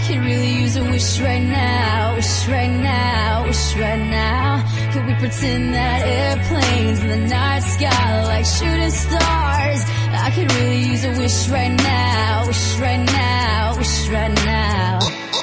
could really use a wish right now, wish right now, wish right now. Could we pretend that airplanes in the night sky like shooting stars? I could really use a wish right now, wish right now, wish right now.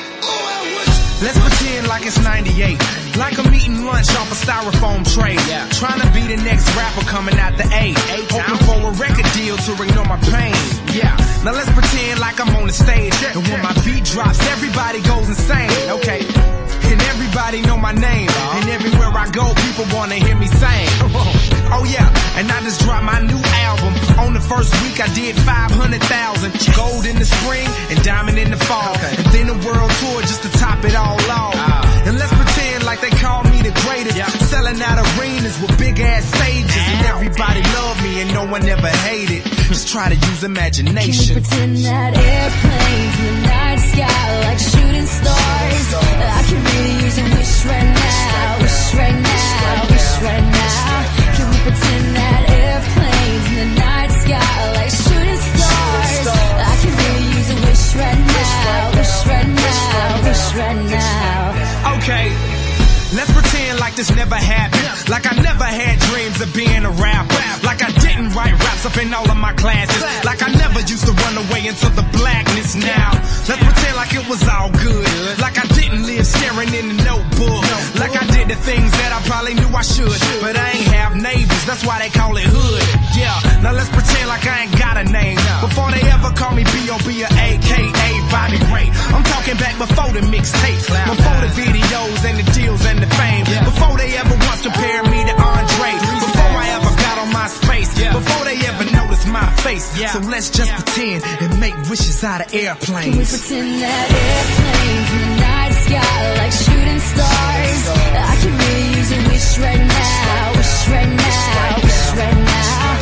Let's pretend like it's 98, like I'm eating lunch off a styrofoam tray. Trying to be the next rapper coming out the A, hoping for a record deal to ignore my pain. Yeah, now let's pretend like I'm on the stage, and when my beat drops, everybody goes insane. Okay, and everybody know my name, and everywhere I go, people wanna hear me sing. Oh yeah, and I just dropped my new album. On the first week I did 500,000. Gold in the spring and diamond in the fall, and then a world tour just to top it all off. And let's pretend like they call me the greatest, selling out arenas with big ass stages, and everybody love me and no one ever hated. Just try to use imagination. Can we pretend that airplanes in the night sky like shooting stars? I can really use a wish right now, wish right now, wish right now. Can we pretend that airplanes in the night sky like shooting stars? I can really use a wish right now, wish right now, wish right now. Okay, let's pretend like this never happened, like I never had dreams of being a rapper, like I didn't write raps up in all of my classes, like I never used to run away into the blackness. Now let's pretend like it was all good, like I didn't live staring in the notebook, like I did the things that I probably knew I should, but I ain't have neighbors, that's why they call it hood. Yeah, now let's pretend like I ain't got a name, before they ever call me B.O.B. or A.K.A. Bobby Ray. I'm talking back before the mixtapes, before the videos and the deals and the fame, before they ever once compared me to Andre, before I ever got on my space, before they ever noticed my face. So let's just pretend and make wishes out of airplanes. Can we pretend that airplanes in the night sky like shooting stars? I can really use a wish right now, wish right now, wish right now.